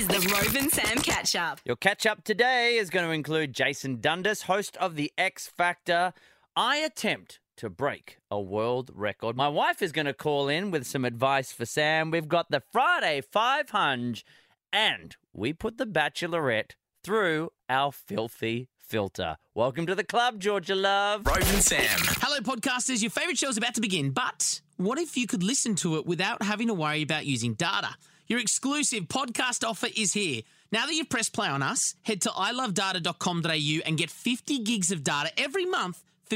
is the Rove and Sam catch-up. Your catch-up today is going to include Jason Dundas, host of The X Factor. I attempt to break a world record. My wife is going to call in with some advice for Sam. We've got the Friday 500, and we put the Bachelorette through our filthy filter. Welcome to the club, Georgia Love. Rove and Sam. Hello, podcasters. Your favourite show is about to begin, but what if you could listen to it without having to worry about using data? Your exclusive podcast offer is here. Now that you've pressed play on us, head to ilovedata.com.au and get 50 gigs of data every month for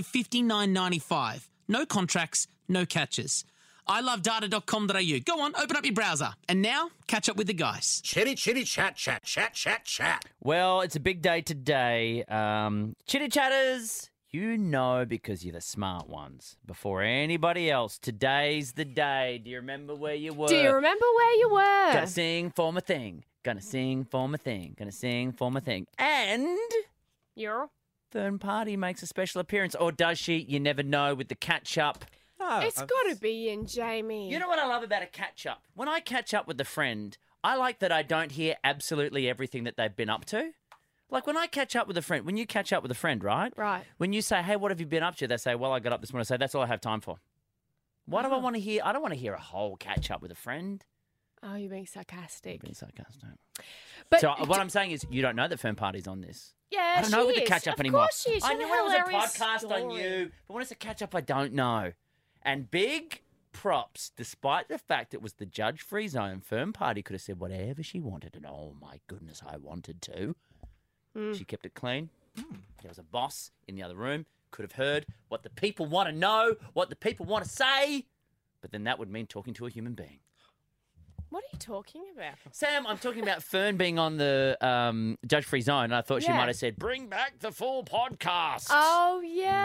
$59.95. No contracts, no catches. ilovedata.com.au. Go on, open up your browser. And now, catch up with the guys. Chitty, chitty, chat, chat, chat, chat, chat. Well, it's a big day today. Chitty chatters, you know because you're the smart ones. Before anybody else, today's the day. Do you remember where you were? Do you remember where you were? Gonna sing for my thing. Gonna sing for my thing. Gonna sing for my thing. And You're... Fern Party makes a special appearance. Or does she? You never know with the catch-up. It's got to be in, Jamie. You know what I love about a catch-up? When I catch up with a friend, I like that I don't hear absolutely everything that they've been up to. Like when I catch up with a friend, when you catch up with a friend, right? Right. When you say, hey, what have you been up to? They say, well, I got up this morning. I say, that's all I have time for. Why do I want to hear? I don't want to hear a whole catch-up with a friend. Oh, you're being sarcastic. Being sarcastic. But So what I'm saying is you don't know that Fern Party's on this. yeah, I don't know she with the is. catch-up Of anymore. course she is. I She knew had when it was a hilarious podcast on story. you, but when it's a catch-up, I don't know. And big props, despite the fact it was the judge-free zone, Fern Party could have said whatever she wanted, and oh my goodness, I wanted to. She kept it clean. There was a boss in the other room, could have heard what the people want to know, what the people want to say, but then that would mean talking to a human being. What are you talking about? Sam, I'm talking about Fern being on the judge-free zone, and I thought she Yeah. might have said, bring back the full podcast. Oh,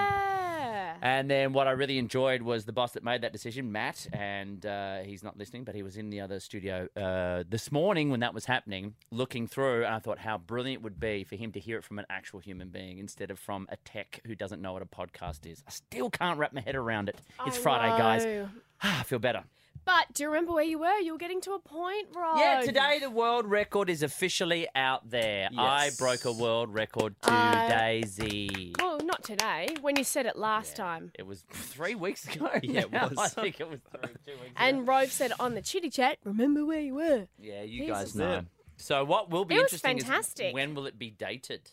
yeah. And then what I really enjoyed was the boss that made that decision, Matt, and he's not listening, but he was in the other studio this morning when that was happening, looking through, and I thought how brilliant it would be for him to hear it from an actual human being instead of from a tech who doesn't know what a podcast is. I still can't wrap my head around it. It's I Friday, guys. know. I feel better. But do you remember where you were? You were getting to a point, right? Yeah, today the world record is officially out there. I Yes. broke a world record Uh, Daisy. Well, not today. When you said it last time. It was 3 weeks ago. Yeah, it now. was. I think it was 2 weeks ago. And Rove said on the chitty chat, remember where you were. Yeah, you This guys is know. it. So what will be It was interesting fantastic. is when will it be dated?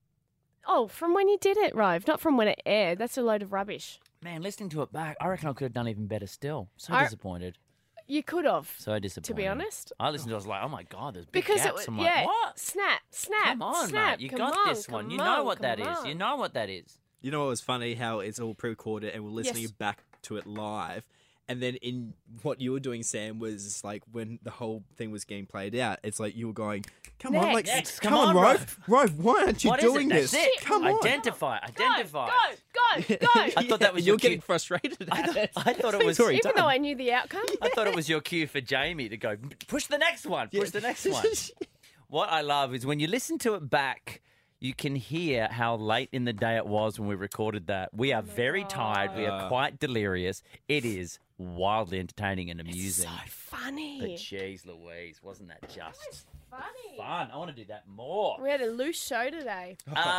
Oh, from when you did it, Rove, not from when it aired. That's a load of rubbish. Man, listening to it back, I reckon I could have done even better still. So I- disappointed. You could have. So disappointed. To be honest. I listened to it, I was like, oh my God, there's big Because it gaps. was, I'm yeah, like, what? snap, Come on, snap, mate. You come got on, this one. come You know on, what that come is. on. You know what that is. You know what was funny? How it's all pre-recorded and we're listening Yes. back to it live. And then in what you were doing, Sam, was like when the whole thing was getting played out, it's like you were going, come on, like, Next. come Come on, on, Rove. Rove, why aren't you What is doing it? this? That's it. Come on. Identify. Identify. Go. I thought that was You're your getting cue. frustrated at it. I thought it was. Sorry, Even though I knew the outcome. I thought it was your cue for Jamie to go, push the next one, push the next one. What I love is when you listen to it back, you can hear how late in the day it was when we recorded that. We are very tired. We are quite delirious. It is wildly entertaining and amusing. So funny. But jeez Louise, wasn't that just funny. fun? I want to do that more. We had a loose show today.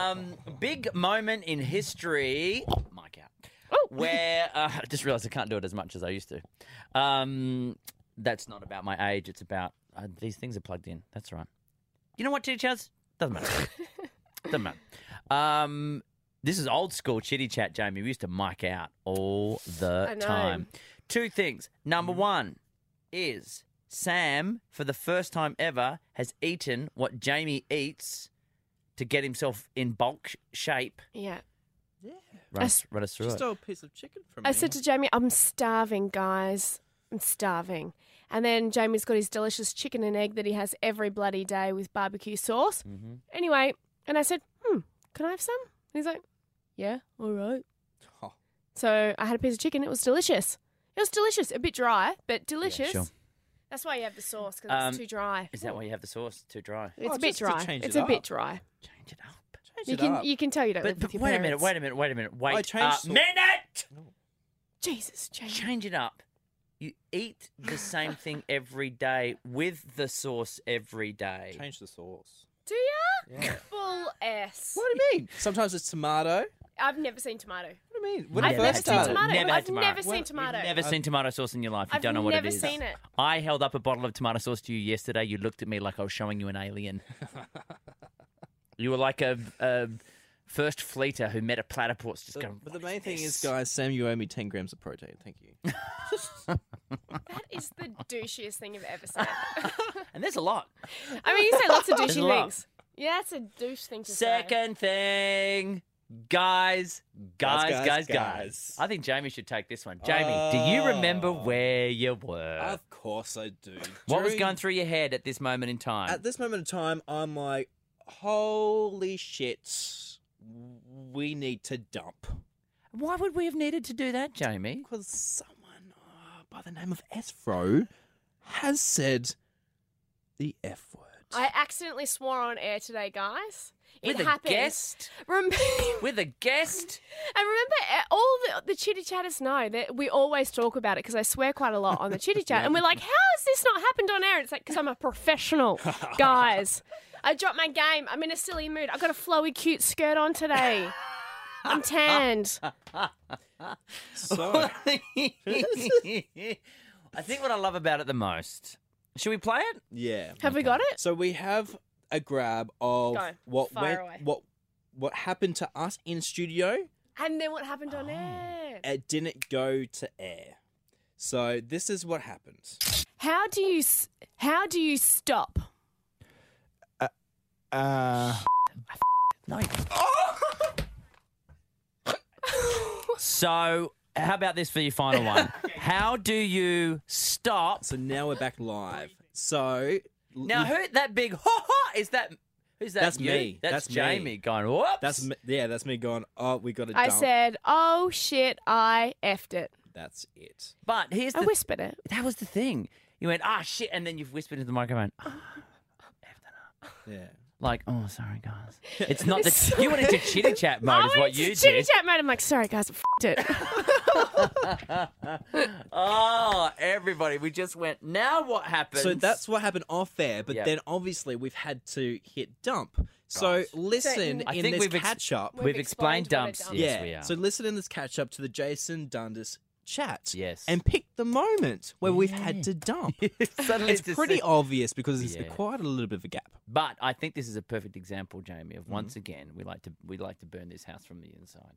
Big moment in history. Mic out. Oh. Where I just realised I can't do it as much as I used to. That's not about my age. It's about these things are plugged in. That's right. You know what, Chitty Chats? Doesn't matter. Doesn't matter. This is old school chitty chat, Jamie. We used to mic out all the I know. time. 2 things. Number 1 is Sam, for the first time ever, has eaten what Jamie eats to get himself in bulk shape. Yeah. Run us through Just it. a piece of chicken from I me. said to Jamie, I'm starving, guys. I'm starving. And then Jamie's got his delicious chicken and egg that he has every bloody day with barbecue sauce. Mm-hmm. Anyway, and I said, can I have some? And he's like, yeah, all right. Oh. So I had a piece of chicken. It was delicious. It was delicious. A bit dry, but delicious. sure. That's why you have the sauce, because it's too dry. Is that why you have the sauce? Too dry? It's Oh, a bit just to dry. change It's it a bit up. dry. Change it up. You can tell you don't live But with your wait parents. a minute. Wait I a changed minute. Jesus, Jamie. Change it up. You eat the same thing every day with the sauce every day. Change the sauce. Do ya? Yeah. Full S. What do you mean? Sometimes it's tomato. I've never seen tomato. What do you mean? When I've I never first seen started- tomato. Never had I've tomato. never seen tomato. You've never seen tomato sauce in your life. You don't know what it is. I've never seen it. I held up a bottle of tomato sauce to you yesterday. You looked at me like I was showing you an alien. You were like a first fleeter who met a platypus just going, But the "What main thing is, this?" guys, Sam, you owe me 10 grams of protein. Thank you. That is the douchiest thing you've ever said. And there's a lot. I mean, you say lots of There's a douchey lot. things. Yeah, that's a douche thing to say. Second thing, guys. Guys. I think Jamie should take this one. Jamie, do you remember where you were? Of course I do. What was During- going through your head at this moment in time? At this moment in time, I'm like, holy shit, we need to dump. Why would we have needed to do that, Jamie? Because someone by the name of Esfro has said the F word. I accidentally swore on air today, guys. With It a happened. guest? Remember, With a guest? and remember, all the chitty chatters know that we always talk about it because I swear quite a lot on the chitty chat, and we're like, "How has this not happened on air?" It's like because I'm a professional, guys. I dropped my game. I'm in a silly mood. I got a flowy, cute skirt on today. I'm tanned. So, I think what I love about it the most. Should we play it? yeah. Have we got it? So we have a grab of Go. what Fire away. what happened to us in studio. And then what happened on air? It didn't go to air. So this is what happened. How do you stop? No. So, how about this for your final one? How do you stop? So now we're back live. So Now, who that big ha is that? Who's that? That's you? me. That's That's me. Jamie going. Whoops. that's me going. Oh, we got to I dump. said, "Oh shit, I effed it." That's it. But here's I the. whispered it. That was the thing. You went shit, and then you've whispered into the microphone. Yeah. Like, oh, sorry, guys. It's not that you went into chitty chat mode, is I what went you to chitty did. chat mode. I'm like, "Sorry, guys, I f***ed it." Oh, everybody, we just went. Now what happens? So that's what happened off air, but Yep. then obviously we've had to hit dump. So Right. listen I in think this we've catch up. We've explained what a dumps. dump Yes, yeah. we are. So listen in this catch up to the Jason Dundas chat. Yes. And pick the moment where we've had to dump. Suddenly It's just pretty said- obvious because there's Yeah. quite a little bit of a gap. But I think this is a perfect example, Jamie, of once again we like to burn this house from the inside.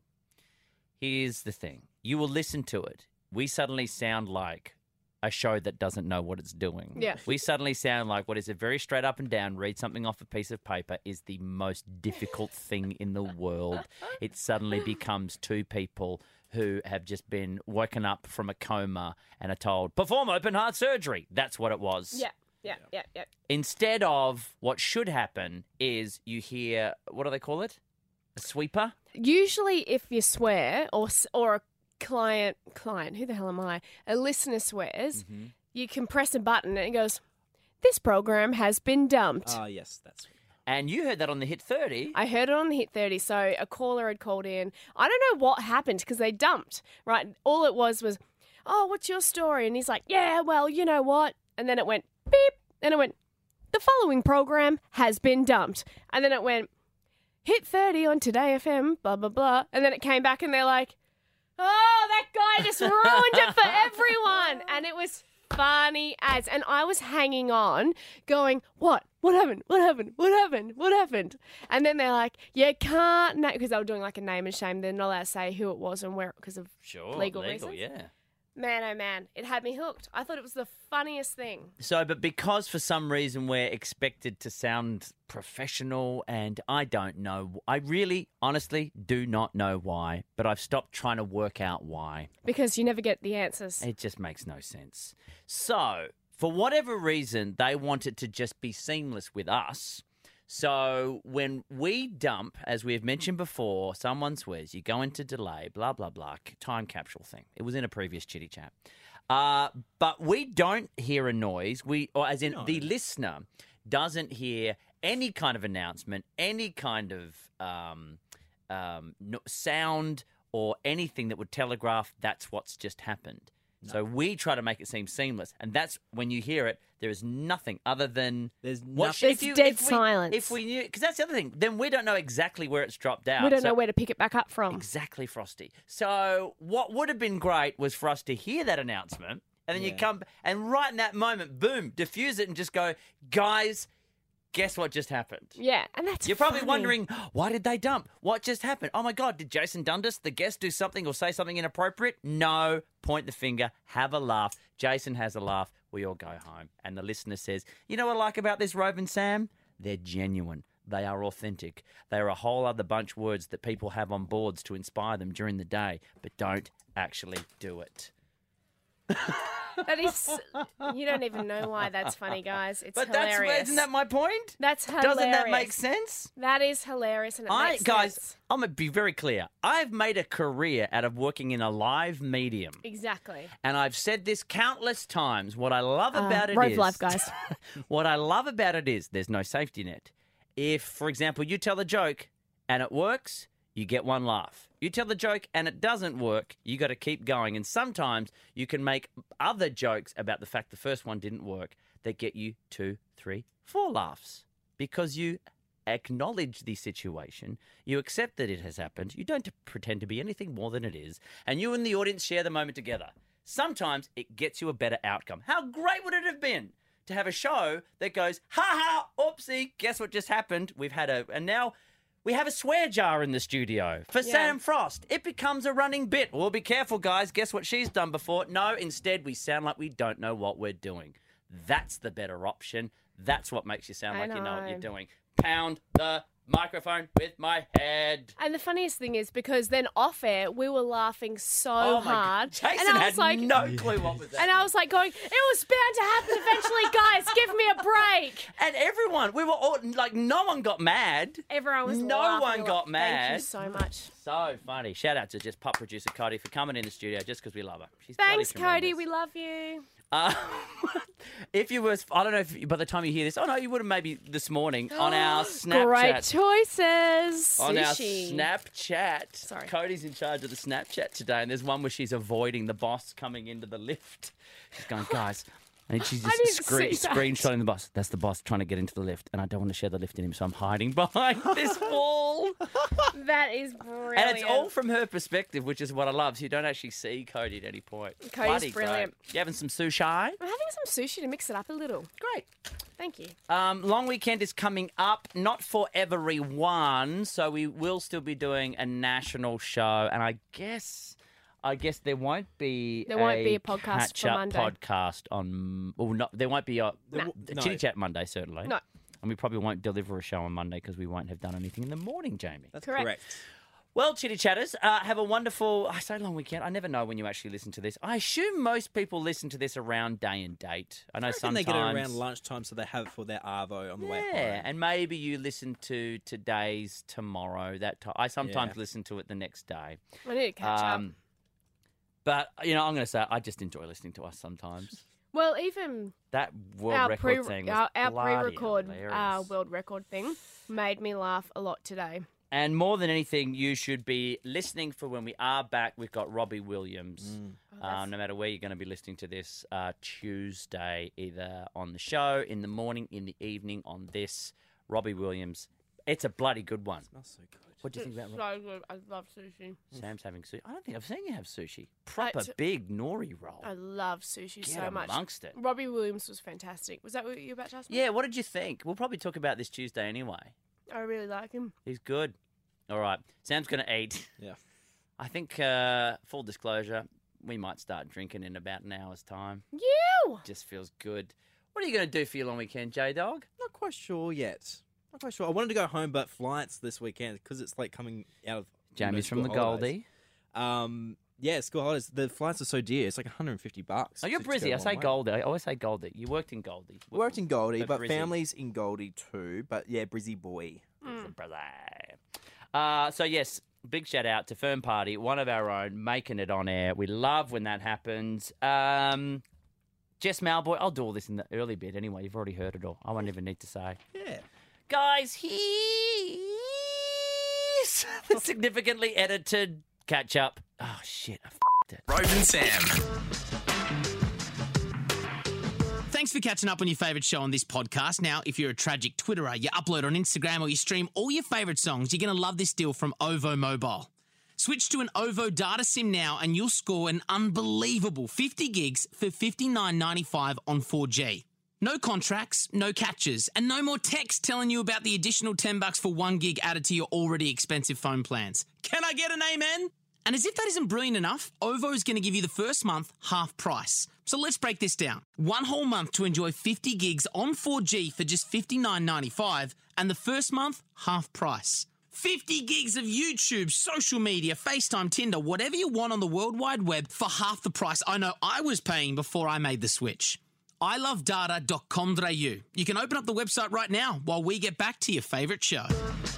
Here's the thing: you will listen to it. We suddenly sound like a show that doesn't know what it's doing. Yeah. We suddenly sound like what is a very straight up and down, read something off a piece of paper is the most difficult thing in the world. It suddenly becomes two people who have just been woken up from a coma and are told, perform open heart surgery. That's what it was. Yeah. Instead of what should happen is you hear, what do they call it? A sweeper? Usually, if you swear or a client, who the hell am I? A listener swears, Mm-hmm. you can press a button and it goes, "This program has been dumped." Ah, yes, that's And you heard that on the Hit 30. I heard it on the Hit 30, so a caller had called in. I don't know what happened because they dumped, right? All it was, "Oh, what's your story?" And he's like, "Yeah, well, you know what?" And then it went beep, and it went, "The following program has been dumped." And then it went, "Hit 30 on Today FM, blah, blah, blah." And then it came back and they're like, "Oh, that guy just ruined it for everyone." And it was funny as. And I was hanging on going, "What? What happened? What happened? What happened? What happened?" And then they're like, "You can't," because they were doing like a name and shame. They're not allowed to say who it was and where because of Sure. legal reasons. Yeah. Man, oh man, it had me hooked. I thought it was the funniest thing. So, but because for some reason we're expected to sound professional, and I don't know, I really, honestly do not know why, but I've stopped trying to work out why. Because you never get the answers. It just makes no sense. So, for whatever reason, they want it to just be seamless with us. So when we dump, as we have mentioned before, someone swears, you go into delay, blah, blah, blah, time capsule thing. It was in a previous chitty chat. But we don't hear a noise. The listener doesn't hear any kind of announcement, any kind of sound or anything that would telegraph that's what's just happened. So we try to make it seem seamless. And that's when you hear it, there is nothing other than... There's There's dead silence. If we knew... Because that's the other thing. Then we don't know exactly where it's dropped out. We don't So- know where to pick it back up from. Exactly, Frosty. So what would have been great was for us to hear that announcement, and then you come and right in that moment, boom, diffuse it and just go, guys, guess what just happened? Yeah, and that's You're probably funny. wondering, why did they dump? What just happened? Oh my God, did Jason Dundas, the guest, do something or say something inappropriate? No. Point the finger, have a laugh. Jason has a laugh. We all go home. And the listener says, you know what I like about this, Rove and Sam? They're genuine. They are authentic. They are a whole other bunch of words that people have on boards to inspire them during the day, but don't actually do it. That is, you don't even know why that's funny, guys. It's But hilarious. isn't that my point? That's hilarious. Doesn't that make sense? That is hilarious, and it makes Guys, sense. I'm going to be very clear. I've made a career out of working in a live medium. Exactly. And I've said this countless times. What I love about it Rove is... Life, guys. What I love about it is there's no safety net. If, for example, you tell a joke and it works, you get one laugh. You tell the joke and it doesn't work, you got to keep going. And sometimes you can make other jokes about the fact the first one didn't work that get you 2, 3, 4 laughs because you acknowledge the situation, you accept that it has happened, you don't pretend to be anything more than it is, and you and the audience share the moment together. Sometimes it gets you a better outcome. How great would it have been to have a show that goes, ha ha, oopsie, guess what just happened? And now we have a swear jar in the studio for Sam Frost. It becomes a running bit. Well, be careful, guys. Guess what she's done before? No, instead we sound like we don't know what we're doing. That's the better option. That's what makes you sound like you know what you're doing. Pound the microphone with my head. And the funniest thing is because then off air we were laughing so Oh my hard. God. Jason and I had was like, no clue what was that. and I was like going, it was bound to happen eventually, guys. Give me a break. And everyone, we were all like, no one got mad. Everyone was No laughing. one got Thank mad. you so much. So funny. Shout out to just pop producer Cody for coming in the studio just because we love her. She's Thanks, bloody Cody. tremendous. We love you. If you were, I don't know if by the time you hear this, oh no, you would have maybe this morning on our Snapchat. Great choices. On our Sushi. Snapchat. Sorry. Cody's in charge of the Snapchat today, and there's one where she's avoiding the boss coming into the lift. She's going, guys, and she's I just didn't see that. screenshotting the boss. That's the boss trying to get into the lift, and I don't want to share the lift in him, so I'm hiding behind this wall. That is brilliant. And it's all from her perspective, which is what I love. So you don't actually see Cody at any point. Cody's Bloody brilliant. great. You having some sushi? I'm having some sushi to mix it up a little. Great. Thank you. Long weekend is coming up, not for everyone, so we will still be doing a national show, and I guess there won't be There won't be a podcast for catch-up Monday. podcast on. Well, no, there won't be a No. Chitty Chat Monday certainly. No. And we probably won't deliver a show on Monday because we won't have done anything in the morning, Jamie. That's Correct. correct. Well, Chitty Chatters, have a wonderful, I say long weekend. I never know when you actually listen to this. I assume most people listen to this around day and date. I know I reckon sometimes they get it around lunchtime, so they have it for their arvo on the way yeah, home. and maybe you listen to today's tomorrow. I sometimes Yeah. listen to it the next day. I need to catch up. But, I'm going to say I just enjoy listening to us sometimes. Well, even That world our record thing was our bloody pre-record hilarious. world record thing made me laugh a lot today. And more than anything, you should be listening for when we are back. We've got Robbie Williams. No matter where you're going to be listening to this, Tuesday, either on the show, in the morning, in the evening, on this, Robbie Williams. It's a bloody good one. Smells so good. What do you think about Robbie? So good. I love sushi. Sam's having sushi. I don't think I've seen you have sushi. Proper It's- big nori roll. I love sushi Get so much. amongst it. Robbie Williams was fantastic. Was that what you were about to ask me? Yeah, what did you think? We'll probably talk about this Tuesday anyway. I really like him. He's good. All right. Sam's going to eat. Yeah. I think, full disclosure, we might start drinking in about an hour's time. You! Just feels good. What are you going to do for your long weekend, J-Dog? Not quite sure yet. Not quite sure. I wanted to go home, but flights this weekend because it's like coming out of Jamie's from the school holidays. Goldie. Yeah, school holidays. The flights are so dear. It's like $150. Oh, you're to go Brizzy. I one say way. Goldie. I always say Goldie. You worked in Goldie. We worked in Goldie, But but Brizzy. family's in Goldie too. But yeah, Brizzy boy. So, yes, big shout out to Fern Party, one of our own, making it on air. We love when that happens. Jess Malboy, I'll do all this in the early bit anyway. You've already heard it all. I won't even need to say. Yeah. Guys, here's the significantly edited catch up. Oh, shit. I f***ed it. Rove and Sam. Thanks for catching up on your favourite show on this podcast. Now, if you're a tragic Twitterer, you upload on Instagram or you stream all your favourite songs, you're going to love this deal from OVO Mobile. Switch to an OVO data SIM now and you'll score an unbelievable 50 gigs for $59.95 on 4G. No contracts, no catches, and no more text telling you about the additional $10 for 1 gig added to your already expensive phone plans. Can I get an amen? And as if that isn't brilliant enough, OVO is going to give you the first month half price. So let's break this down. 1 whole month to enjoy 50 gigs on 4G for just $59.95 and the first month half price. 50 gigs of YouTube, social media, FaceTime, Tinder, whatever you want on the World Wide Web for half the price I know I was paying before I made the switch. ilovedata.com.au. You can open up the website right now while we get back to your favourite show.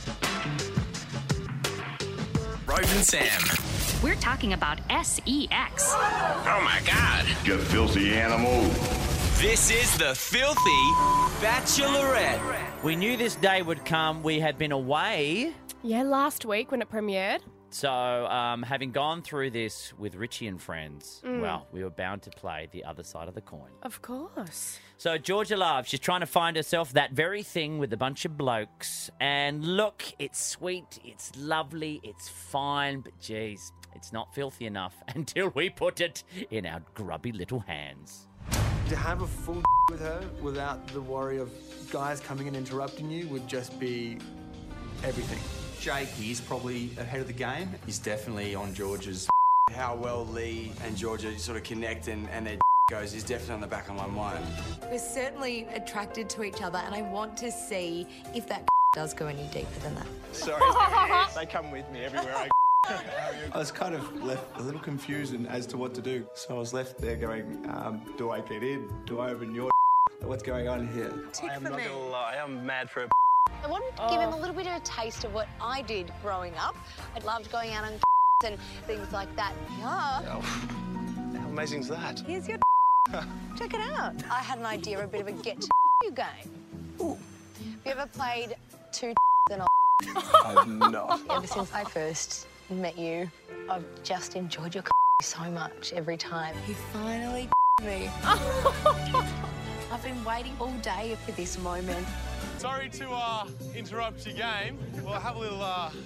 Rove and Sam. We're talking about sex. Oh my God. You filthy animal. This is the Filthy Bachelorette. We knew this day would come. We had been away. Yeah, last week when it premiered. So, having gone through this with Richie and friends, well, we were bound to play the other side of the coin. Of course. So, Georgia Love, she's trying to find herself that very thing with a bunch of blokes. And look, it's sweet, it's lovely, it's fine, but geez, it's not filthy enough until we put it in our grubby little hands. To have a full with her without the worry of guys coming and interrupting you would just be everything. Jake, he's probably ahead of the game. He's definitely on George's. How well Lee and Georgia sort of connect and their goes is definitely on the back of my mind. We're certainly attracted to each other, and I want to see if that does go any deeper than that. Sorry, they come with me everywhere I was kind of left a little confused as to what to do. So I was left there going, do I get in? Do I open your What's going on here? Tick I'm for not me. gonna lie, I'm mad for a I wanted to give him a little bit of a taste of what I did growing up. I loved going out on and things like that. Yeah. How amazing is that? Here's your check it out. I had an idea, a bit of a get to you game. Ooh. Have you ever played two and a I've not. Ever since I first met you, I've just enjoyed your so much every time. He finally me. I've been waiting all day for this moment. Sorry to interrupt your game. Well, have a little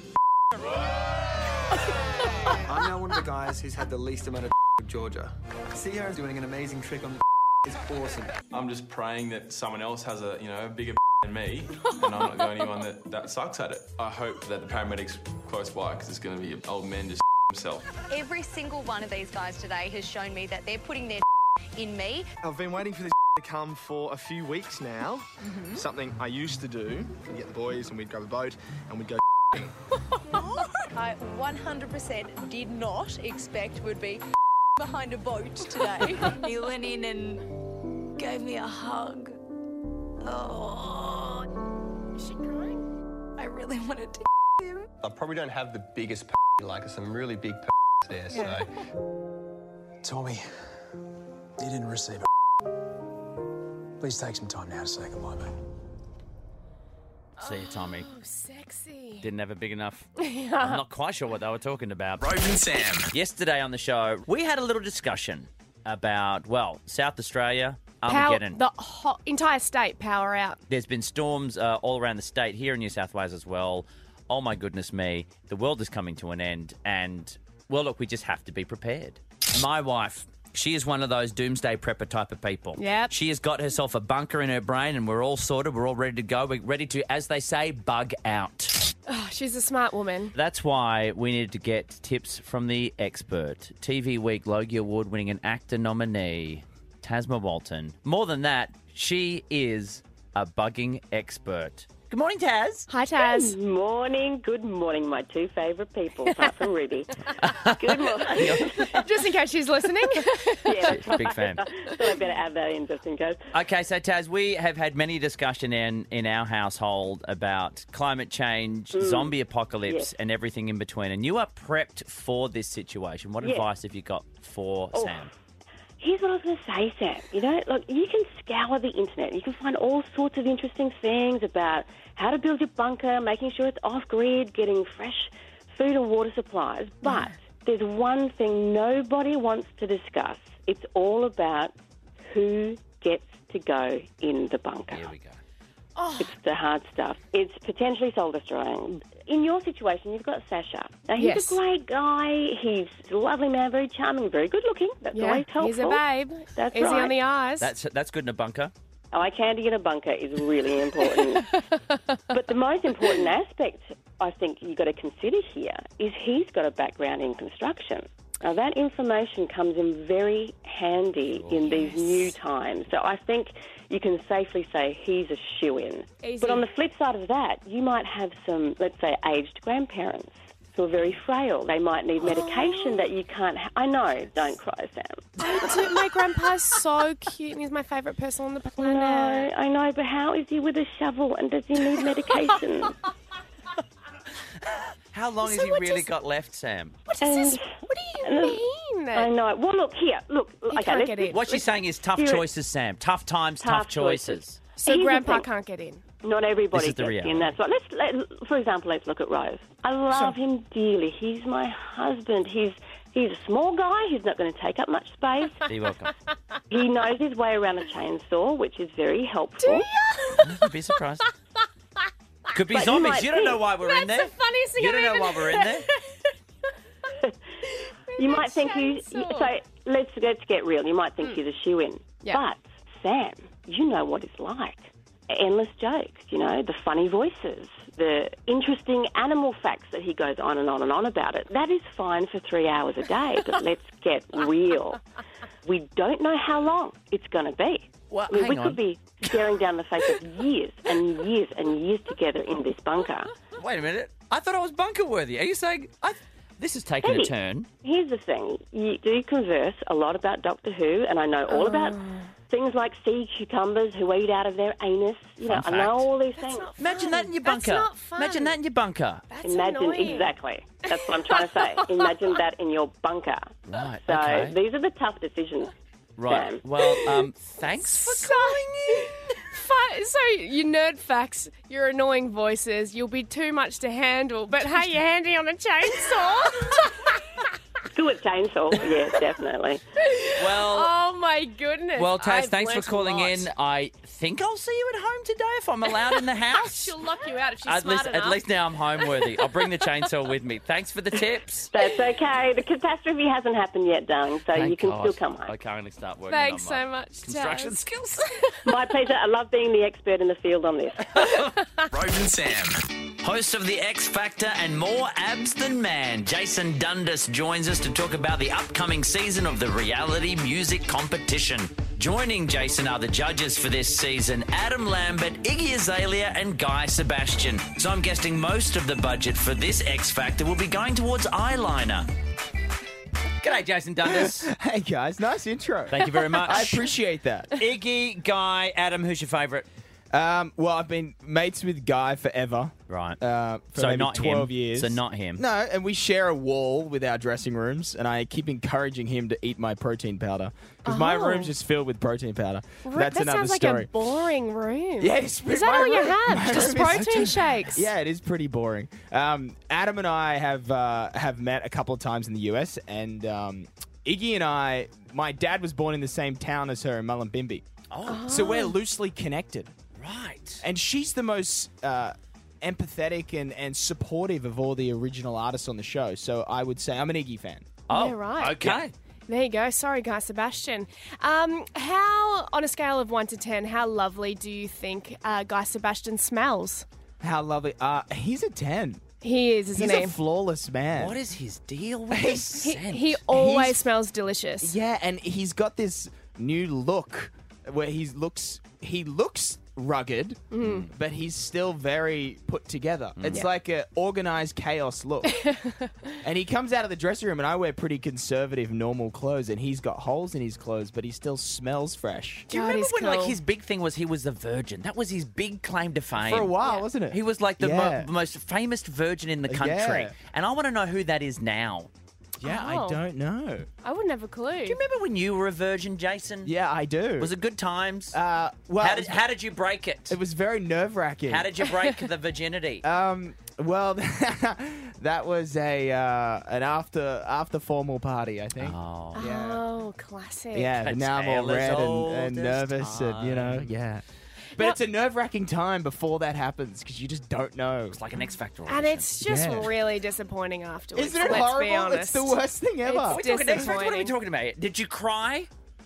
I'm now one of the guys who's had the least amount of with Georgia. See her doing an amazing trick on the is awesome. I'm just praying that someone else has a bigger than me, and I'm not the only one that sucks at it. I hope that the paramedics close by because it's going to be an old man just himself. Every single one of these guys today has shown me that they're putting their in me. I've been waiting for this to come for a few weeks now. Something I used to do. We'd get the boys and we'd grab a boat and we'd go I 100% did not expect would be behind a boat today. He went in and gave me a hug. Oh. Is she crying? I really wanted to him. I probably don't have the biggest like some really big there, so. Tommy, you didn't receive a Please take some time now to say goodbye, mate. See you, Tommy. Oh, sexy. Didn't have a big enough. Yeah. I'm not quite sure what they were talking about. Rove and Sam. Yesterday on the show, we had a little discussion about, well, South Australia, Armageddon. The entire state, power out. There's been storms all around the state, here in New South Wales as well. Oh, my goodness me. The world is coming to an end. And, well, look, we just have to be prepared. My wife, she is one of those doomsday prepper type of people. Yep. She has got herself a bunker in her brain and we're all sorted. We're all ready to go. We're ready to, as they say, bug out. Oh, she's a smart woman. That's why we needed to get tips from the expert. TV Week Logie Award-winning and actor nominee, Tasma Walton. More than that, she is a bugging expert. Good morning, Taz. Hi, Taz. Good morning, my two favourite people, apart from Ruby. Good morning. Just in case she's listening. Yeah, that's Big fan. So I better add that in just in case. Okay, so Taz, we have had many discussion in our household about climate change, zombie apocalypse, Yes. and everything in between. And you are prepped for this situation. What Yes. advice have you got for Sam? Here's what I was going to say, Sam. You know, look, you can scour the internet. You can find all sorts of interesting things about how to build your bunker, making sure it's off-grid, getting fresh food and water supplies. But there's one thing nobody wants to discuss. It's all about who gets to go in the bunker. Here we go. It's the hard stuff. It's potentially soul-destroying. In your situation, you've got Sasha. Now, he's a great guy. He's a lovely man, very charming, very good-looking. That's always helpful. He's a babe. That's Easy right. on the eyes. That's good in a bunker. Eye candy in a bunker is really important. But the most important aspect I think you've got to consider here is he's got a background in construction. Now, that information comes in very handy in these new times. So I think you can safely say he's a shoo-in. But on the flip side of that, you might have some, let's say, aged grandparents who are very frail. They might need medication that you can't... I know, don't cry, Sam. My grandpa's so cute and he's my favourite person on the planet. No, I know, but how is he with a shovel and does he need medication? How long has he really got left, Sam? What do you mean? I know. Well, look, here. Look. Okay, can't get in. What she's saying is tough choices, Sam. Tough times, tough choices. So Here's the Grandpa thing. can't get in. Not everybody This is the gets reality. in. That's right. For example, let's look at Rose. I love him dearly. He's my husband. He's a small guy. He's not going to take up much space. You're welcome. He knows his way around a chainsaw, which is very helpful. You'd be surprised. Could be But you zombies. might You don't know think- why we're in there. That's the funniest thing You I've don't know ever why we're in there. You might think so let's get real. You might think he's a shoo-in. Yeah. But, Sam, you know what it's like. Endless jokes, the funny voices, the interesting animal facts that he goes on and on and on about it. That is fine for 3 hours a day, but let's get real. We don't know how long it's going to be. Well, I mean, we hang could on. be staring down the face of years and years and years together in this bunker. Wait a minute. I thought I was bunker worthy. Are you saying this is taking a Eddie, turn? Here's the thing. You do converse a lot about Doctor Who, and I know all about things like sea cucumbers who eat out of their anus. Fun I know fact. all these things. Imagine that in your bunker. not fun. Imagine that in your bunker. Imagine, exactly. That's what I'm trying to say. Imagine that in your bunker. Right. So Okay. these are the tough decisions. Right. Sam. Well, thanks for calling in. So, you nerd facts, your annoying voices, you'll be too much to handle, but hey, you're handy on a chainsaw. Good at chainsaw. Yeah, definitely. Well, oh my goodness. well, Taz, I've thanks for learnt a calling lot. in. I think I'll see you at home today if I'm allowed in the house. She'll lock you out if she's At smart enough. least now I'm home worthy. I'll bring the chainsaw with me. Thanks for the tips. That's okay. The catastrophe hasn't happened yet, darling, so Thank you can God. still come home. I can only start working Thanks on my so much, construction Taz. skills. My pleasure. I love being the expert in the field on this. Rogan Sam. Host of The X Factor and more abs than man, Jason Dundas joins us to talk about the upcoming season of the reality music competition. Joining Jason are the judges for this season, Adam Lambert, Iggy Azalea and Guy Sebastian. So I'm guessing most of the budget for this X Factor will be going towards eyeliner. G'day, Jason Dundas. Hey guys, nice intro. Thank you very much. I appreciate that. Iggy, Guy, Adam, who's your favourite? Well, I've been mates with Guy forever. Right. For So maybe not 12 him. years. So not him. No, and we share a wall with our dressing rooms, and I keep encouraging him to eat my protein powder because my Oh. room's just filled with protein powder. That's that another sounds story. like a boring room. Yeah, it's Is that my all you room- have? my Just room is- protein shakes? Yeah, it is pretty boring. Adam and I have met a couple of times in the US, and Iggy and I, my dad was born in the same town as her in Mullumbimby. Oh. So we're loosely connected. Right. And she's the most empathetic and supportive of all the original artists on the show. So I would say I'm an Iggy fan. Oh, Yeah, right. okay. There you go. Sorry, Guy Sebastian. How, on a scale of 1 to 10, how lovely do you think Guy Sebastian smells? How lovely. He's a 10. He is, isn't He's he? a flawless man. What is his deal with this scent? He always He's- smells delicious. Yeah, and he's got this new look where he looks rugged, but he's still very put together. It's Yeah. like an organized chaos look. And he comes out of the dressing room, and I wear pretty conservative, normal clothes, and he's got holes in his clothes, but he still smells fresh. Do you God, remember he's when like cool. his big thing was he was the virgin? That was his big claim to fame. For a while, wasn't it? He was like the Yeah. most famous virgin in the country. Yeah. And I want to know who that is now. Yeah, Oh. I don't know. I wouldn't have a clue. Do you remember when you were a virgin, Jason? Yeah, I do. Was it good times? Well, how did you break it? It was very nerve-wracking. How did you break the virginity? Well, that was an after formal party, I think. Oh, Oh, classic. yeah. But now I'm all Taylor's red and oldest nervous, and yeah. But it's a nerve-wracking time before that happens because you just don't know. It's like an X Factor. And it's just Yeah. really disappointing afterwards. Isn't it let's horrible? Be honest. It's the worst thing ever. Are we talking X Factor? What are we disappointing. talking about? Did you cry?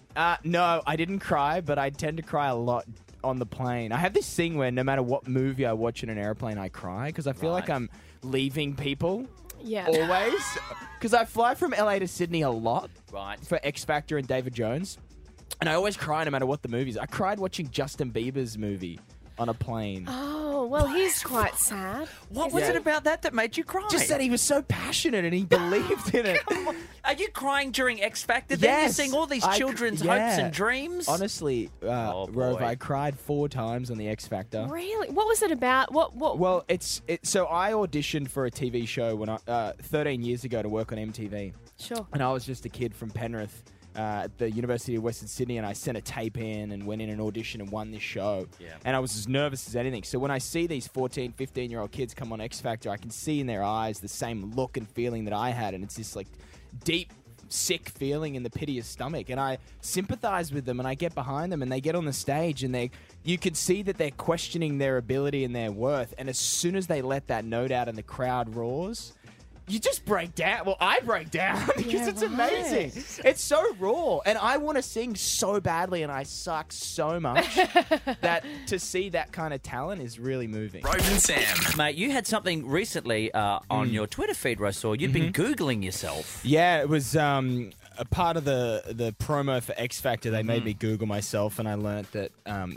No, I didn't cry, but I tend to cry a lot on the plane. I have this thing where no matter what movie I watch in an airplane, I cry because I feel like I'm leaving people. Yeah. Always. Because I fly from LA to Sydney a lot. Right. For X Factor and David Jones. And I always cry no matter what the movies. I cried watching Justin Bieber's movie on a plane. Oh, well, he's quite sad. What was it about that made you cry? Just that he was so passionate and he believed in it. Are you crying during X Factor? Then you're Yes. seeing all these children's hopes and dreams? Honestly, Rove, boy. I cried 4 times on the X Factor. Really? What was it about? What? Well, so I auditioned for a TV show when 13 years ago to work on MTV. Sure. And I was just a kid from Penrith at the University of Western Sydney, and I sent a tape in and went in an audition and won this show. Yeah. And I was as nervous as anything. So when I see these 14, 15-year-old kids come on X Factor, I can see in their eyes the same look and feeling that I had, and it's this like deep, sick feeling in the pit of your stomach. And I sympathize with them, and I get behind them, and they get on the stage, and you can see that they're questioning their ability and their worth. And as soon as they let that note out and the crowd roars, you just break down. Well, I break down because it's amazing. It's so raw. And I want to sing so badly, and I suck so much that to see that kind of talent is really moving. Rove and Sam. Mate, you had something recently on your Twitter feed where I saw you've been Googling yourself. Yeah, it was a part of the promo for X Factor. They made me Google myself, and I learnt that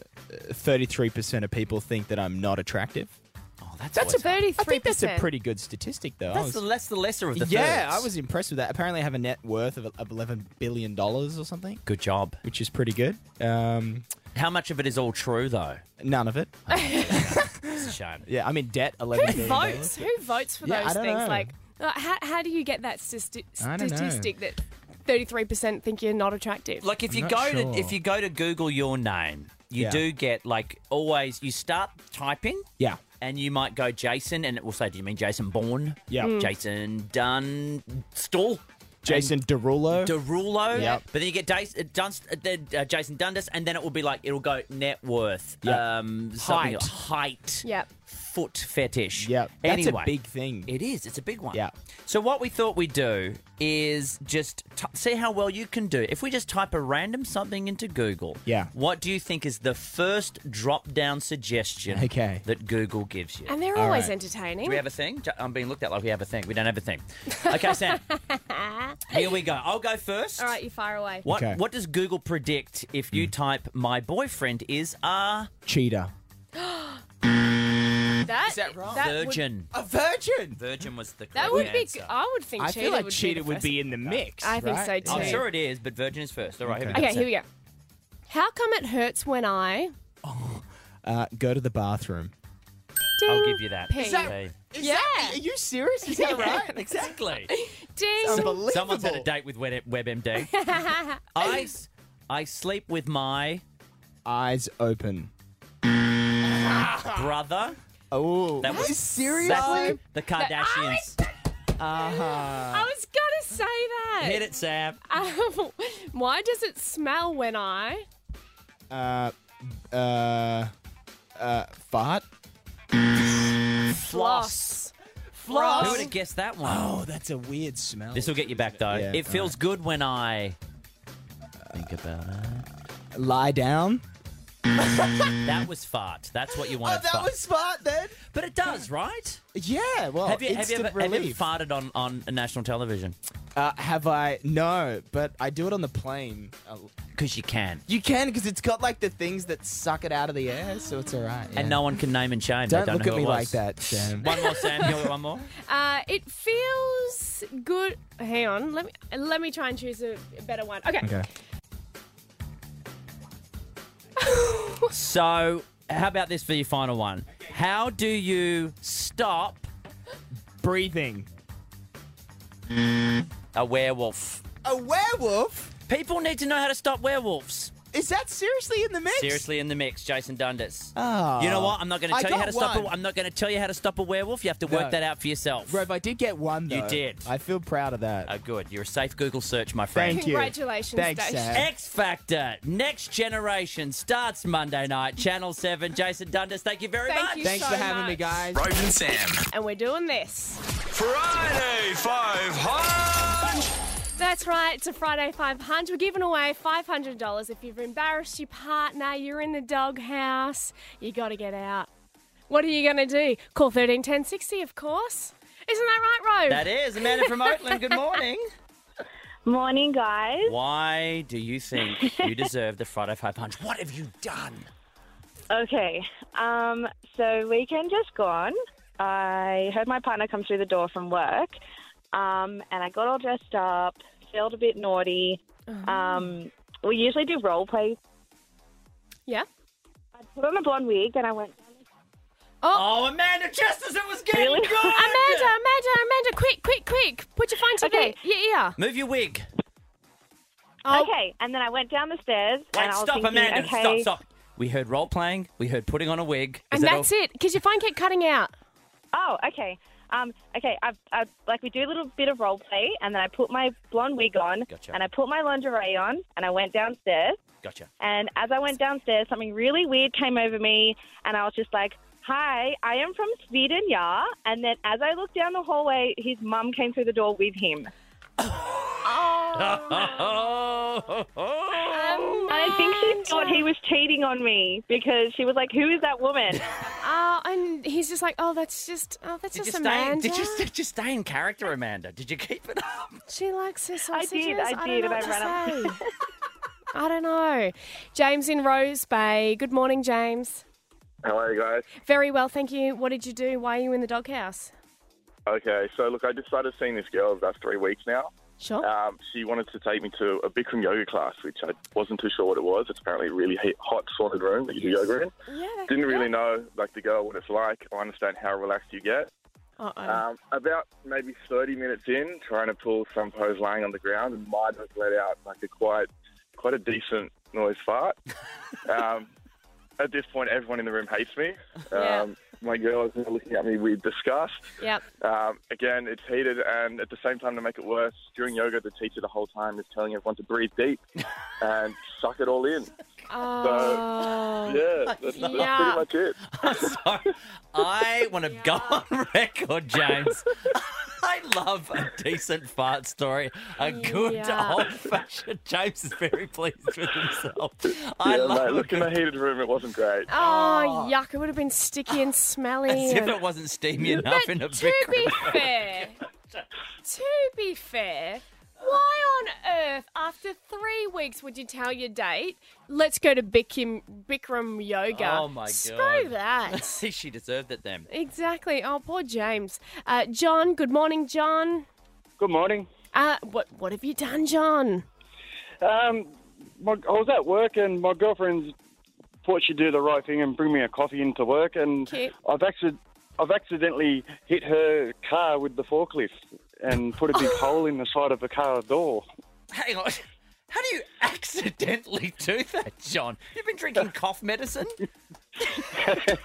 33% of people think that I'm not attractive. That's a 33%. I think that's a pretty good statistic, though. That's the lesser of the Yeah, thirds. I was impressed with that. Apparently, I have a net worth of $11 billion or something. Good job. Which is pretty good. How much of it is all true, though? None of it. It's a shame. Yeah, I'm in debt. $11 Who billion. votes? Who votes for Yeah, those I don't things? know. Like, how do you get that I don't know. statistic that 33% think you're not attractive? Like if you I'm go not to sure. if you go to Google your name, you Yeah. do get like always. You start typing. Yeah. And you might go Jason, and it will say, "Do you mean Jason Bourne? Yeah. Mm. Jason Dunstall, Jason Derulo. Derulo. Yep. But then you get Jason Dundas, and then it will be like it'll go net worth, Yep. something Height. height, Yep. foot fetish. Yep. That's Anyway, a big thing. It is. It's a big one. Yeah. So what we thought we'd do is just see how well you can do. If we just type a random something into Google, Yeah. what do you think is the first drop-down suggestion Okay. that Google gives you? And they're All always right. entertaining. Do we have a thing? I'm being looked at like we have a thing. We don't have a thing. Okay, Sam. Here we go. I'll go first. All right, you fire away. What Okay. What does Google predict if you type "my boyfriend is a Cheetah. Is that wrong? virgin"? A virgin. Virgin was the correct That would be. answer. I would think I cheetah feel like would cheetah be the would first. be in the mix. I think so right? too. I'm sure it is, but virgin is first. All right, here we go. Okay, Sam. here we go. How come it hurts when I Go to the bathroom. ding? I'll give you that. Pee. Is that- Okay. Yeah. Are you serious? Is that right? Exactly. Ding. Unbelievable. Someone's had a date with WebMD. I sleep with my Eyes open. brother. Oh, That was seriously? the Kardashians. I was gonna say that. Hit it, Sam. Why does it smell when I? Fart. Floss. Who would have guessed that one? Oh, that's a weird smell. This will get you back, though. Yeah, It feels good when I think about it. Lie down. That was fart. That's what you wanted. fart. fart then. But it does, right? Yeah. Well, Have you instant ever relief. farted on national television? Have I? No, but I do it on the plane. Because you can. You can because it's got like the things that suck it out of the air, so it's all right. And no one can name and shame. Don't They look know at who me it was. like that, Sam. One more, Sam. You got one more? It feels good. Hang on. Let me try and choose a better one. Okay. Okay. So, how about this for your final one? How do you stop Breathing. A werewolf. A werewolf? People need to know how to stop werewolves. Is that seriously in the mix? Seriously in the mix, Jason Dundas. Oh. You know what? I'm not going to tell you how to stop. one. I'm not going to tell you how to stop a werewolf. You have to work No. that out for yourself. Rove, I did get one, though. You did. I feel proud of that. Oh, good. You're a safe Google search, my friend. Thank you. Congratulations, Thanks, Dave. Sam. X Factor, Next Generation starts Monday night, Channel 7. Jason Dundas, thank you very Thank much. you Thanks so for having me, much. guys. Rove and Sam. And we're doing this. Friday 500. That's right. It's a Friday 500. We're giving away $500 if you've embarrassed your partner, you're in the doghouse, you got to get out. What are you going to do? Call 13 10 60, of course. Isn't that right, Rove? That is. Amanda from Oakland, good morning. Morning, guys. Why do you think you deserve the Friday 500? What have you done? Okay, so weekend just gone. I heard my partner come through the door from work, and I got all dressed up, felt a bit naughty. We usually do role play. Yeah? I put on a blonde wig and I went... Oh, Amanda, just as it was getting Really? good. Amanda, quick. Put your phone to your ear. Move your wig. Okay, and then I went down the stairs Wait, and I was stop, thinking, Amanda. okay... Stop. We heard role playing. We heard putting on a wig. Is And that that's all? it, because your phone kept cutting out. Oh, okay. I've like we do a little bit of role play, and then I put my blonde wig on, Gotcha. and I put my lingerie on, and I went downstairs. Gotcha. And as I went downstairs, something really weird came over me, and I was just like, "Hi, I am from Sweden, yeah." And then as I looked down the hallway, his mum came through the door with him. And I think she thought he was cheating on me because she was like, "Who is that woman?" And he's just like, that's just Amanda. Did you stay in character, Amanda? Did you keep it up? She likes her I sausages. did, don't know and what I ran up. to say. I don't know. James in Rose Bay. Good morning, James. How are you guys? Very well, thank you. What did you do? Why are you in the doghouse? Okay, so look, I just started seeing this girl about 3 weeks now. Sure. She wanted to take me to a Bikram yoga class, which I wasn't too sure what it was. It's apparently a really hot, saunted room that you do yoga in. Yeah. Didn't really know, like, the girl, what it's like. I understand how relaxed you get. About maybe 30 minutes in, trying to pull some pose lying on the ground, and might have let out like a quite a decent noise fart. At this point, everyone in the room hates me. My girl is looking at me with disgust. Yep. Again, it's heated, and at the same time, to make it worse, during yoga, the teacher the whole time is telling everyone to breathe deep and suck it all in. So, yeah, that's pretty much it. I'm sorry. I want to go on record, James. I love a decent fart story. A good old-fashioned. James is very pleased with himself. I love mate, look in the heated room, it wasn't great. Oh, yuck. It would have been sticky and smelly. As if and- it wasn't steamy enough But in a to big be fair, why on earth, after 3 weeks, would you tell your date, let's go to Bikram yoga? Oh, my God. Screw that. She deserved it then. Exactly. Oh, poor James. John, good morning, John. Good morning. What have you done, John? I was at work and my girlfriend thought she'd do the right thing and bring me a coffee into work, and I've accidentally hit her car with the forklift and put a big hole in the side of the car door. Hang on. How do you accidentally do that, John? You've been drinking cough medicine? I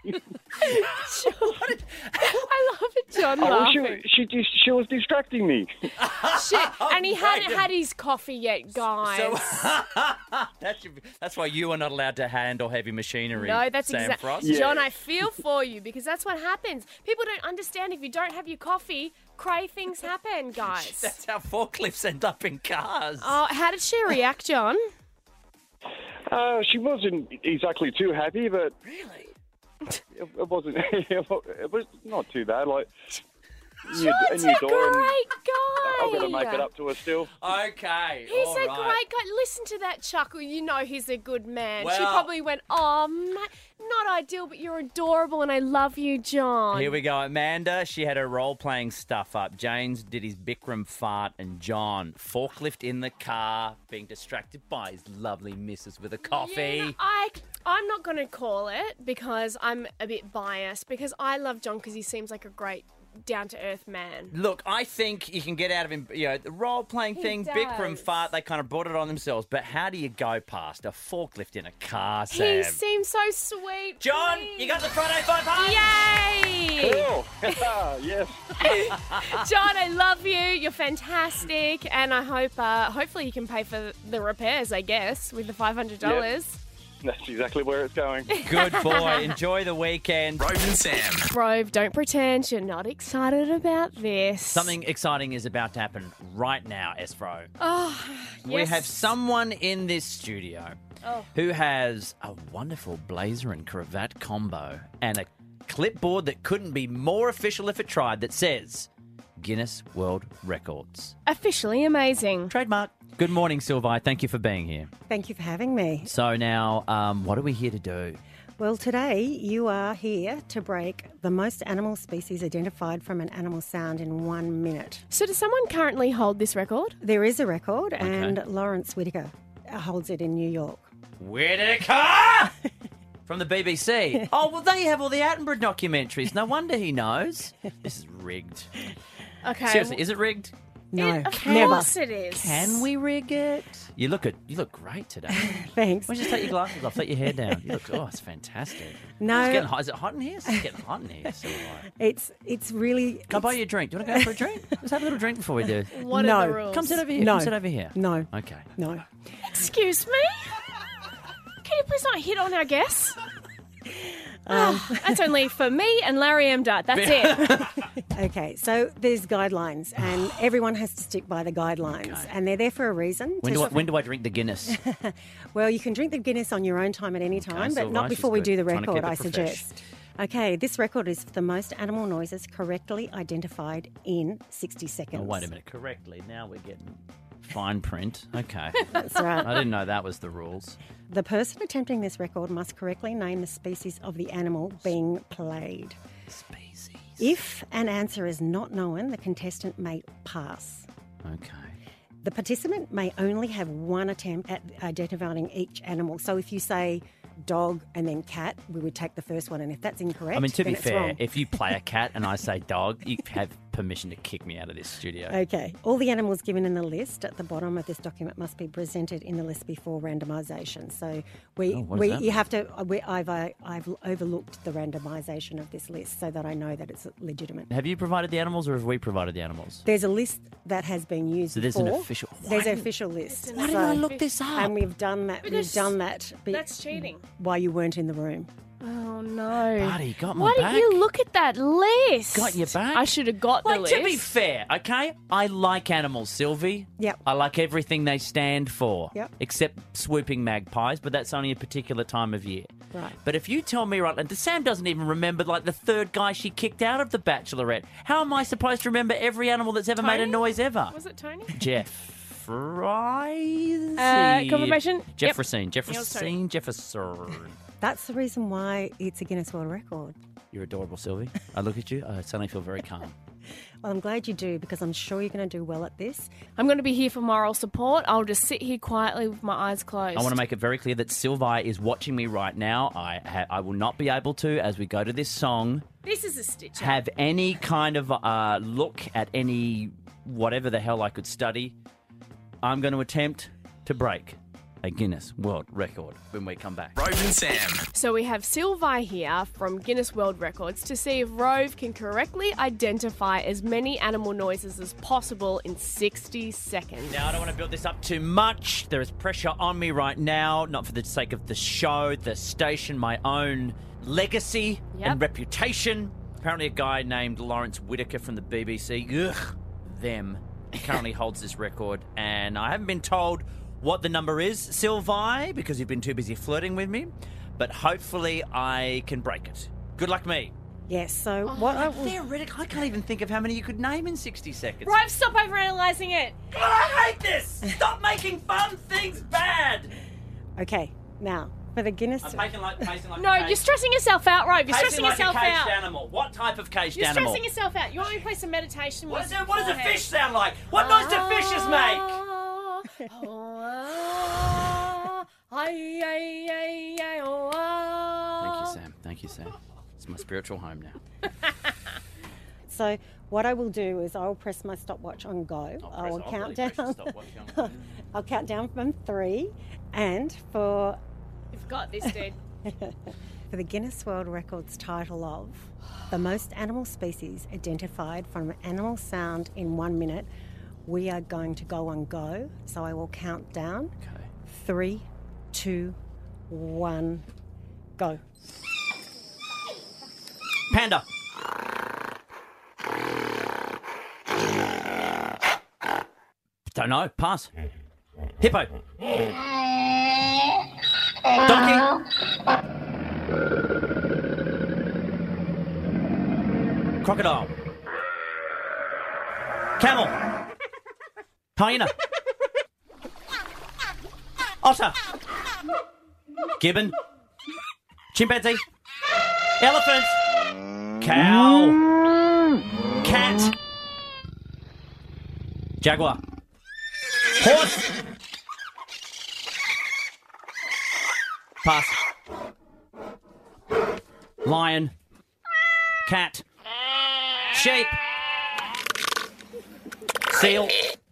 love it, John. Laughing. She was distracting me. Shit. And he hadn't had his coffee yet, guys. That's why you are not allowed to handle heavy machinery. No, that's Sam exactly. Frost. John, I feel for you because that's what happens. People don't understand if you don't have your coffee, cray things happen, guys. That's how forklifts end up in cars. Oh, how did she react, John? She wasn't exactly too happy, but really, it wasn't. It was not too bad. Like, John's a great guy. I've got to make it up to her still. Okay, He's all a right. great guy. Listen to that chuckle. You know he's a good man. She Well- probably went, "Oh, not ideal, but you're adorable, and I love you, John." Here we go. Amanda, she had her role-playing stuff up. James did his Bikram fart, and John, forklift in the car, being distracted by his lovely missus with a coffee. Yeah, I'm not going to call it because I'm a bit biased because I love John because he seems like a great down-to-earth man. Look, I think you can get out of him, the role-playing He thing, does. Bikram, fart, they kind of brought it on themselves. But how do you go past a forklift in a car, He Sam? seems so sweet. John, you got the Friday 5 home? Yay! Cool. Yes. John, I love you. You're fantastic. And I hope, hopefully you can pay for the repairs, I guess, with the $500. That's exactly where it's going. Good boy. Enjoy the weekend. Rove and Sam. Rove, don't pretend you're not excited about this. Something exciting is about to happen right now, Esfro. Oh, We yes. have someone in this studio Oh. who has a wonderful blazer and cravat combo and a clipboard that couldn't be more official if it tried that says Guinness World Records. Officially amazing. Trademark. Good morning, Sylvie. Thank you for being here. Thank you for having me. So now, what are we here to do? Well, today you are here to break the most animal species identified from an animal sound in 1 minute. So does someone currently hold this record? There is a record, and Lawrence Whitaker holds it in New York. Whitaker! From the BBC. Oh, well, they have all the Attenborough documentaries. No wonder he knows. This is rigged. Okay. Seriously, is it rigged? No, Of never. course it is. Can we rig it? You look great today. Thanks. Why don't you just take your glasses off, let your hair down. You look, it's fantastic. No. It's getting hot. Is it hot in here? It's getting hot in here. It's really. Can I buy you a drink? Do you want to go for a drink? Let's have a little drink before we do. What No. are the rules? Come sit over here. No. Come sit over here. No. Okay. No. Excuse me? Can you please not hit on our guests? That's only for me and Larry M. Dutt. That's it. Okay, so there's guidelines, and everyone has to stick by the guidelines, and they're there for a reason. When do I drink the Guinness? Well, you can drink the Guinness on your own time at any time, but so not rice is before we good. do the Trying to record, keep it I profesh. suggest. Okay, this record is for the most animal noises correctly identified in 60 seconds. Oh, wait a minute. Correctly. Now we're getting fine print. Okay. That's right. I didn't know that was the rules. The person attempting this record must correctly name the species of the animal being played. Species. If an answer is not known, the contestant may pass. Okay. The participant may only have one attempt at identifying each animal. So if you say dog and then cat, we would take the first one, and if that's incorrect, I mean, to then be it's fair, wrong. if you play a cat and I say dog, you have permission to kick me out of this studio. Okay. All the animals given in the list at the bottom of this document must be presented in the list before randomisation. So I've overlooked the randomisation of this list so that I know that it's legitimate. Have you provided the animals or have we provided the animals? There's a list that has been used. So there's an before. official- There's Why an did- official list. Why didn't I look this up? And we've done that. Because We've done that. That's cheating. While you weren't in the room. Oh, no. Buddy, got my Why back. didn't you look at that list? Got your back? I should have got the Like, list. to be fair, okay? I like animals, Sylvie. Yep. I like everything they stand for. Yep. Except swooping magpies, but that's only a particular time of year. Right. But if you tell me, right, and Sam doesn't even remember, like, the third guy she kicked out of The Bachelorette. How am I supposed to remember every animal that's ever made a Tony? noise ever? Was it Tony? Jeffrey. Confirmation? Yep. Jefferson. That's the reason why it's a Guinness World Record. You're adorable, Sylvie. I look at you, I suddenly feel very calm. Well, I'm glad you do because I'm sure you're going to do well at this. I'm going to be here for moral support. I'll just sit here quietly with my eyes closed. I want to make it very clear that Sylvie is watching me right now. I will not be able to, as we go to this song, This is a stitch up. have any kind of look at any whatever the hell I could study. I'm going to attempt to break a Guinness World Record when we come back. Rove and Sam. So we have Sylvie here from Guinness World Records to see if Rove can correctly identify as many animal noises as possible in 60 seconds. Now, I don't want to build this up too much. There is pressure on me right now, not for the sake of the show, the station, my own legacy and reputation. Apparently a guy named Lawrence Whitaker from the BBC, he currently holds this record, and I haven't been told what the number is, Sylvie, because you've been too busy flirting with me, but hopefully I can break it. Good luck me. Yes, so what I will... Theoretically, I can't even think of how many you could name in 60 seconds. Rove, stop overanalyzing it. God, I hate this! Stop making fun things bad! Okay, now, for the Guinness... I'm pacing like No, a caged, you're stressing yourself out, Rove. You're stressing like yourself a caged out. animal. What type of caged You're animal? stressing yourself out. You want me to play some meditation What music? does a beforehand? fish sound like? What noise do fishes make? Thank you, Sam. Thank you, Sam. It's my spiritual home now. So what I will do is I will press my stopwatch on go. I will count down. I'll count down from 3, and for You've got this, dude. for the Guinness World Records title of the most animal species identified from an animal sound in 1 minute, we are going to go on go. So I will count down. Okay. 3, 2, 1, go. Panda. Don't know. Pass. Hippo. Donkey. Crocodile. Camel. Hyena. Otter. Gibbon. Chimpanzee. Elephant. Cow. Cat. Jaguar. Horse. Pass. Lion. Cat. Sheep. Seal.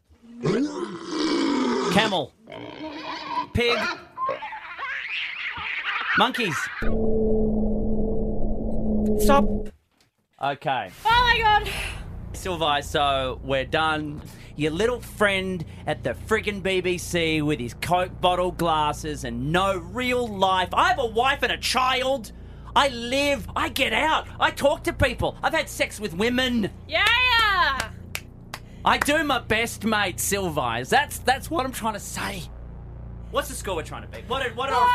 Camel. Pig. Monkeys. Stop. Okay. Oh my God. Sylvi, so we're done. Your little friend at the friggin' BBC with his Coke bottle glasses and no real life. I have a wife and a child. I live. I get out. I talk to people. I've had sex with women. Yeah. I do my best, mate, Sylvi. That's what I'm trying to say. What's the score we're trying to beat? What did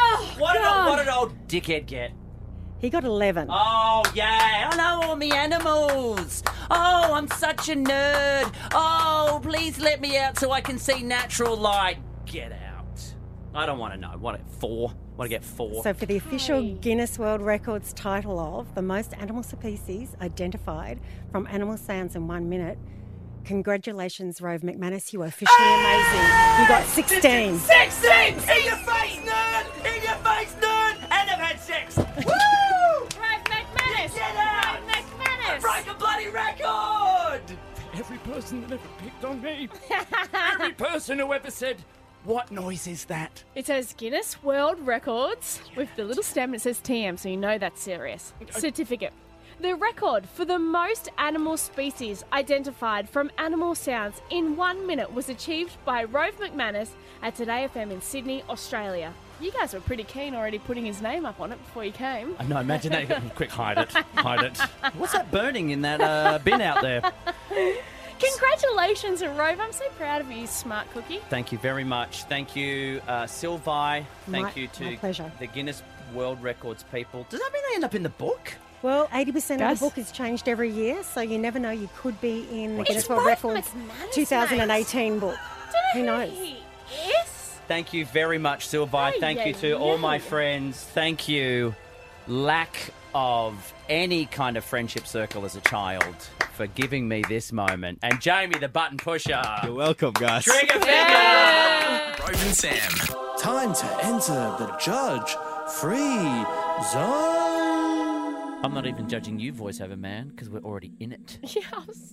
old dickhead get? He got 11. Oh, yeah. I know all my animals. Oh, I'm such a nerd. Oh, please let me out so I can see natural light. Get out. I don't want to know. What, 4? Want to get 4? So for the official Guinness World Records title of the most animal species identified from animal sounds in 1 minute, congratulations, Rove McManus. You are officially amazing. You got 16. 16! In your face, nerd! In your face, nerd! And I've had sex. Woo! Rove McManus! Get out! Rove McManus! Break a bloody record! Every person that ever picked on me. Every person who ever said, what noise is that? It says Guinness World Records with the little stem and it says TM, so you know that's serious. Certificate. The record for the most animal species identified from animal sounds in 1 minute was achieved by Rove McManus at Today FM in Sydney, Australia. You guys were pretty keen already putting his name up on it before you came. I know, imagine that. Quick, hide it. Hide it. What's that burning in that bin out there? Congratulations, Rove. I'm so proud of you, you smart cookie. Thank you very much. Thank you, Sylvi. Thank you my to pleasure. the Guinness World Records people. Does that mean they end up in the book? Well, 80% Guys? of the book is changed every year, so you never know. You could be in the It's Guinness World Rove Records McManus, 2018 book. Who knows? Yes. Thank you very much, Sylvi. Thank you to all my friends. Thank you, lack of any kind of friendship circle as a child, for giving me this moment. And Jamie, the button pusher. You're welcome, guys. Trigger finger! Rove and Sam. Time to enter the judge-free zone. I'm not even judging you, voiceover man, because we're already in it. Yeah,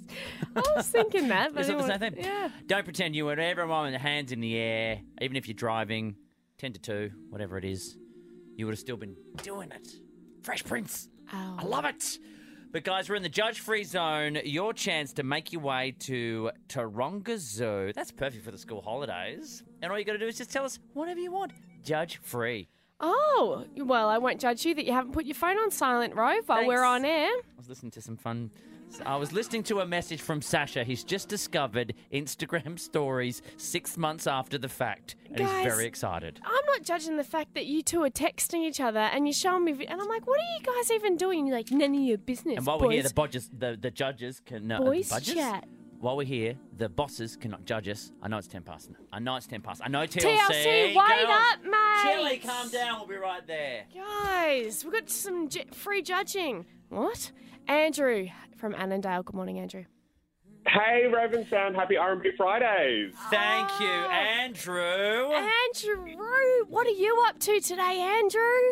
I was thinking that. But Is it the I same thing? Yeah. Don't pretend you were every moment hands in the air, even if you're driving 10 to 2, whatever it is. You would have still been doing it. Fresh Prince. Oh. I love it. But guys, we're in the judge-free zone. Your chance to make your way to Taronga Zoo. That's perfect for the school holidays. And all you got to do is just tell us whatever you want. Judge-free. Oh, well, I won't judge you that you haven't put your phone on silent, Rove, while we're on air. I was listening to some fun... I was listening to a message from Sasha. He's just discovered Instagram stories 6 months after the fact. And Guys, he's very excited. I'm not judging the fact that you two are texting each other and you're showing me... And I'm like, what are you guys even doing? And you're like, none of your business, And while boys. we're here, the judges can... Boys budges? chat. While we're here, the bosses cannot judge us. I know it's 10 past. I know it's 10 past. I know TLC. TLC, wait up, mate. Chili, calm down. We'll be right there. Guys, we've got some free judging. What? Andrew from Annandale. Good morning, Andrew. Hey, Rove and Sam. Happy R&B Fridays. Thank you, Andrew. Andrew, what are you up to today, Andrew?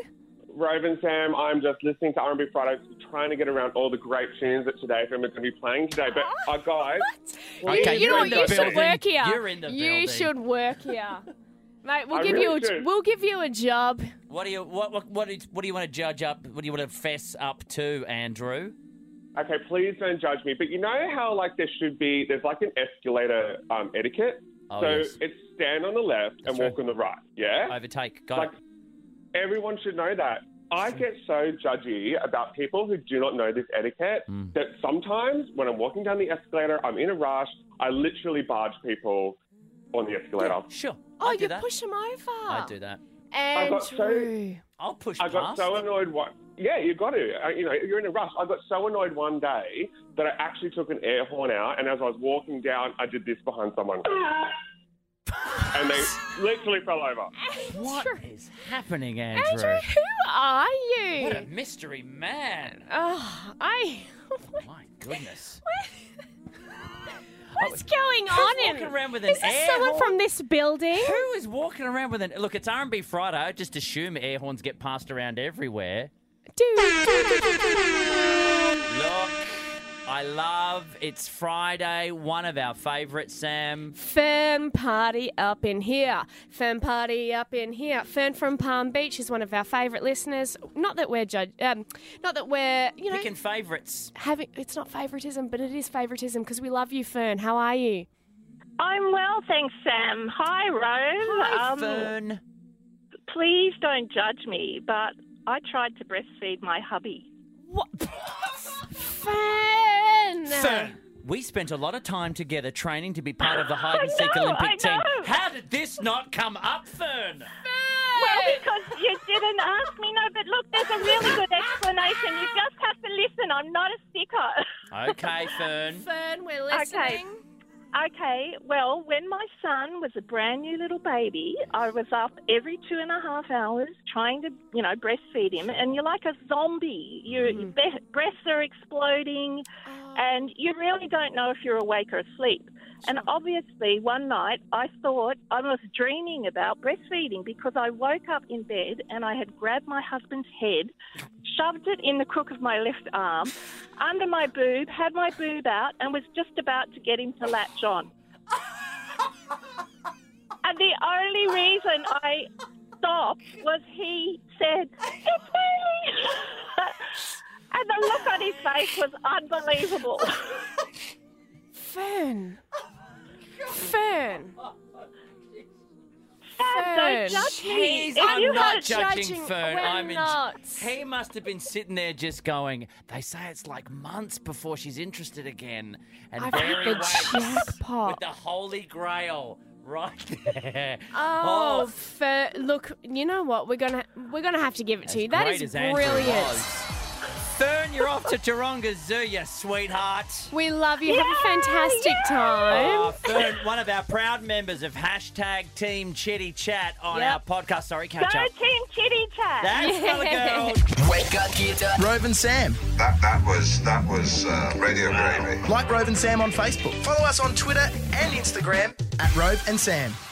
Rove and Sam, I'm just listening to R&B Fridays, trying to get around all the great tunes that Today FM is going to be playing today. But, guys... Okay, you know what? You should building. work here. You're in the You building. should work here. Mate, we'll I give really should. we'll give you a job. What do you what do you want to judge up? What do you want to fess up to, Andrew? Okay, please don't judge me. But you know how, like, there's like an escalator etiquette? Oh, so yes. it's stand on the left and walk on the right, yeah? Overtake. Got Like, it. everyone should know that. I get so judgy about people who do not know this etiquette that sometimes when I'm walking down the escalator, I'm in a rush, I literally barge people on the escalator. Sure. Oh, do you that. push them over. I do that. Andrew. I'll push I got past. so annoyed. Yeah, you got to. You're in a rush. I got so annoyed one day that I actually took an air horn out, and as I was walking down, I did this behind someone. And they literally fell over. What is happening, Andrew? Andrew, who are you? What a mystery man. Oh, My goodness. What's going Who's on walking around with an Is this air someone horn? from this building? Who is walking around with an... Look, it's R&B Friday. I just assume air horns get passed around everywhere. Look, I love it's Friday, one of our favourites, Sam. Fern party up in here. Fern party up in here. Fern from Palm Beach is one of our favourite listeners. Not that we're Picking favourites. It's not favouritism, but it is favouritism because we love you, Fern. How are you? I'm well, thanks, Sam. Hi, Rose. Hi, Fern. Please don't judge me, but I tried to breastfeed my hubby. Fern! We spent a lot of time together training to be part of the hide-and-seek Olympic team. How did this not come up, Fern? Well, because you didn't ask me. No, but look, there's a really good explanation. You just have to listen. I'm not a sticker. Okay, Fern. Fern, we're listening. Okay, well, when my son was a brand new little baby, I was up every 2.5 hours trying to, breastfeed him. And you're like a zombie. Your breasts are exploding, and you really don't know if you're awake or asleep. And obviously, one night, I thought I was dreaming about breastfeeding because I woke up in bed and I had grabbed my husband's head, shoved it in the crook of my left arm, under my boob, had my boob out, and was just about to get him to latch on. And the only reason I stopped was he said, "It's me!" And the look on his face was unbelievable. Fern. Don't judge me. I'm not judging Fern. We're not. He must have been sitting there just going, they say it's like months before she's interested again. And I've there hit he the waits jackpot. with the Holy Grail right there. Oh, Fern. Look, you know what? We're gonna have to give it to you. That Great is as Andrew brilliant. was. Fern, you're off to Taronga Zoo, you sweetheart. We love you. Have a fantastic time. Oh, Fern, one of our proud members of hashtag Team Chitty Chat on our podcast. Sorry, catch Go up. Team Chitty Chat. That's not a girl. Wake up, get up. Rove and Sam. That was Radio Gravy. Like Rove and Sam on Facebook. Follow us on Twitter and Instagram at Rove and Sam.